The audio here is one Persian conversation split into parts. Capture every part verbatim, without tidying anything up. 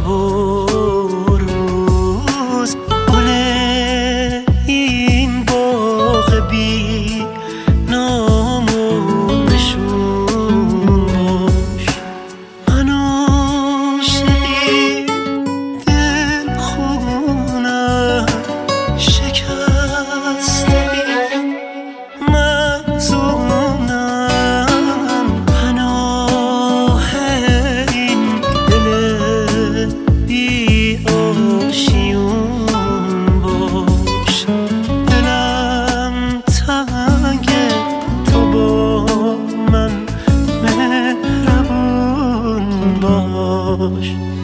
و روز گل این باغ بی نامون نشون باش. من عاشقی دل خونم شکسته مظلومم، پناه این دل بی آشیون باش. دلم تنگه تو با من مهربون باش.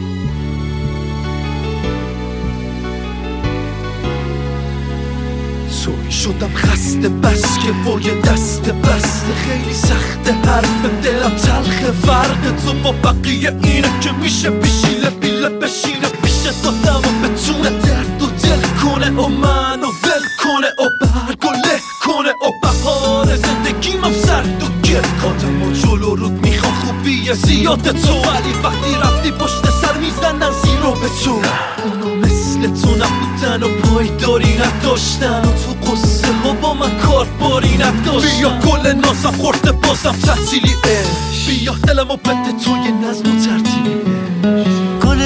سوی شدم خسته بس که با یه دست بسته خیلی سخته حرف دلم تلخه. فرق تو با بقیه اینه که میشه بشیله بیله بشینه پیش دادم و بتونه درد و دل کنه و منو ول کنه و برگ و له کنه و بهار زندگیمم سرد و گل کاتم و جلو رود میخوام خوبیه زیاد تو، ولی وقتی رفتی پشت سر میزنن زیرو به تو. اونا مثل تو نبودن و پایداری نداشتن و تو قصه ها با من کارباری نداشتن. بیا گل نازم خورده بازم تعطیلی عشق، بیا دلم و بده تو یه نظم و ترتیبی عشق. گل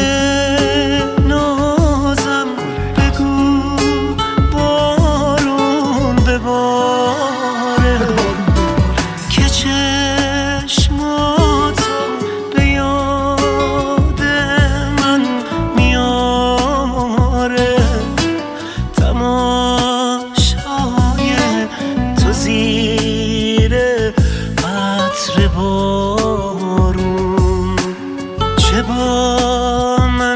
نازم بگو بارون بباره که چشماتو به یاد من میاره. تماشای تو زیر عطر بارون چه با من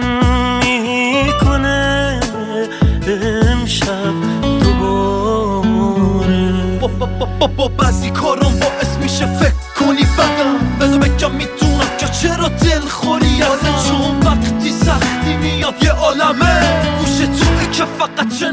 میکنه امشب دوباره. با, با, با, با, با بعضی کارم باعث میشه فکر کنی بدم، بذار بگم میدونم که چرا دل خوری ازم، چون وقتی سختی میاد یه عالمه گوش توی که فقط